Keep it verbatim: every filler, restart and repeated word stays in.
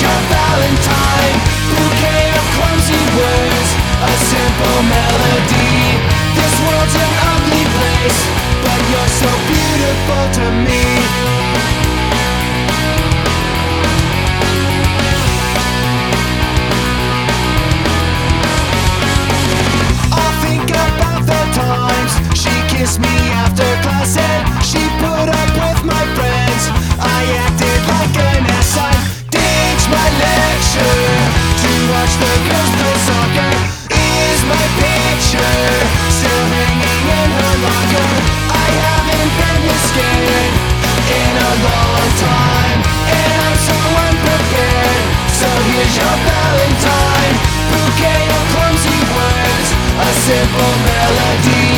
your valentine. Bouquet of clumsy words, a simple melody. This world's an ugly place, but you're so beautiful to me. I'll think about the times she kissed me after class and she put up with my friends. I acted like an ass. I ditched my lecture to watch the girls play soccer. Is my picture still hanging in her locker? I haven't been this scared in a long time, and I'm so unprepared. So here's your valentine. Bouquet of clumsy words, a simple melody.